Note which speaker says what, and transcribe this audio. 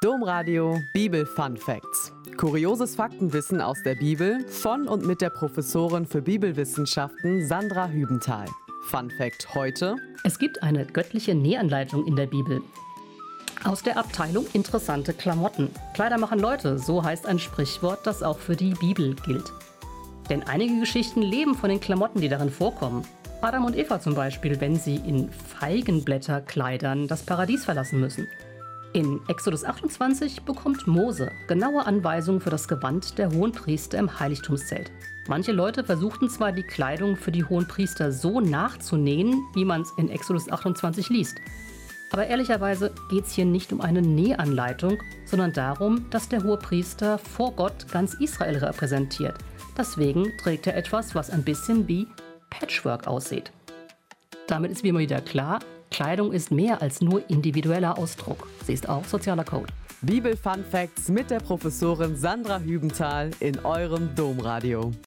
Speaker 1: Domradio Bibel Fun Facts. Kurioses Faktenwissen aus der Bibel von und mit der Professorin für Bibelwissenschaften Sandra Hübenthal. Fun Fact heute:
Speaker 2: Es gibt eine göttliche Nähanleitung in der Bibel. Aus der Abteilung interessante Klamotten. Kleider machen Leute, so heißt ein Sprichwort, das auch für die Bibel gilt. Denn einige Geschichten leben von den Klamotten, die darin vorkommen. Adam und Eva zum Beispiel, wenn sie in Feigenblätterkleidern das Paradies verlassen müssen. In Exodus 28 bekommt Mose genaue Anweisungen für das Gewand der Hohenpriester im Heiligtumszelt. Manche Leute versuchten zwar, die Kleidung für die Hohenpriester so nachzunähen, wie man es in Exodus 28 liest. Aber ehrlicherweise geht es hier nicht um eine Nähanleitung, sondern darum, dass der Hohepriester vor Gott ganz Israel repräsentiert. Deswegen trägt er etwas, was ein bisschen wie Patchwork aussieht. Damit ist wie immer wieder klar, Kleidung ist mehr als nur individueller Ausdruck. Sie ist auch sozialer Code.
Speaker 1: Bibel Fun Facts mit der Professorin Sandra Hübenthal in eurem Domradio.